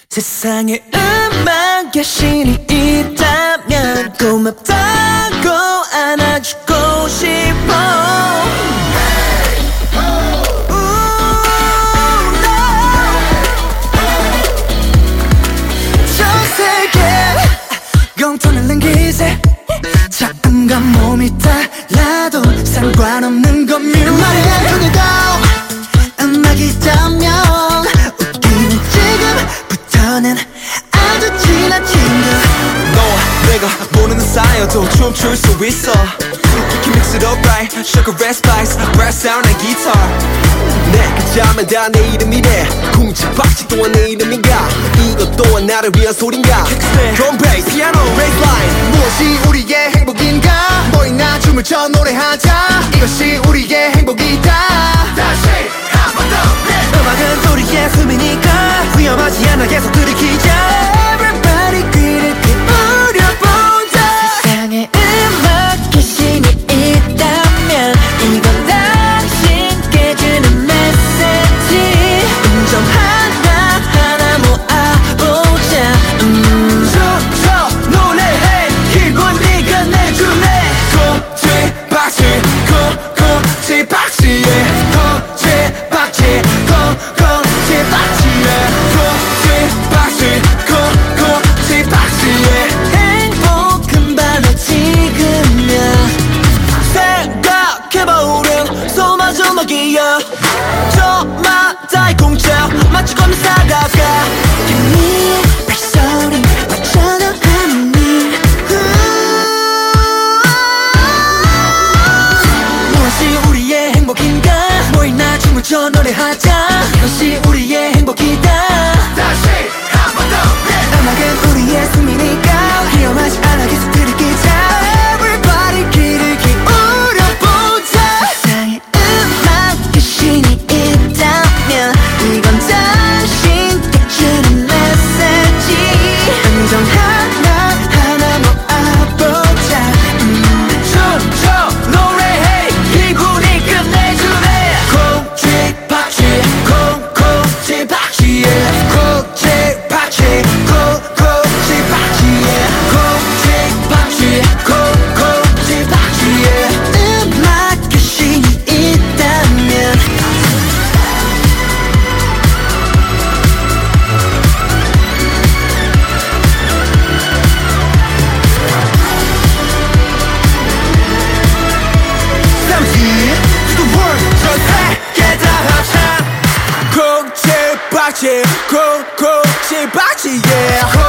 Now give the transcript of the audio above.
세상에 음악 여신이 있다면 고맙다고 안아주고 싶어. 전 세계 영통을 남기세. 작음과 몸이 달라도 상관없는 건 말이 안 통해도 음악이 있다면 웃기는 지금부터는 아주 친한 친구. 너와 내가 모르는 사이여도 춤출 수 있어. We can mix it up right. Sugar and spice, brass sound and guitar. 내가 자면 다 내 이름이래. 쿵치박치 또한 내 이름인가. 이것 또한 나를 위한 소린가. Drum bass, piano, bassline. 무엇이 우리의 행복인가. 너희나 춤을 춰 노래하자. 이것이 우리의 행복이다. 다시 한 번 더. 음악은 우리의 숨이니까 위험하지 않아 계속 들이키자. Everybody 귀를 기울여보자. 세상에 음악 귀신이 있다면 이건 당신께 주는 메시지. 음정 하나하나 모아보자. 저 노래해 기분 네가 내줄래. 쿵치박치 쿵쿵치박치에 쿵치박치 쿵쿵치박치에 쿵치박치 쿵쿵치박치에 행복은 바로 지금이야. 생각해봐 우린 소마저막이야. 저마다의 공짜 마치 걷는 살아가. 네 발소리 빠져나가니 무엇이 우리의 행복인가. 모이나 춤을 춰 노래하자. 이것이 우리의 행복이다. 다시 한 번 더. 음악은 우리의 숨이니까 위험하지 않아 계속 들이키자. Everybody 귀를 기울여보자. 세상에 음악 귀신이 있다면 이건 당신께 주는 메시지. 음정 하나하나 모아보자. 춤춰 노래해 기분이 끝내주네. 쿵치박치 쿵쿵치박치에 쿵치박치 쿵쿵치박치에 쿵치박치 쿵쿵치박치에 음악 귀신이 있다면 to the world 전 세계 다 합쳐 쿵치박치 쿵쿵치박치 yeah.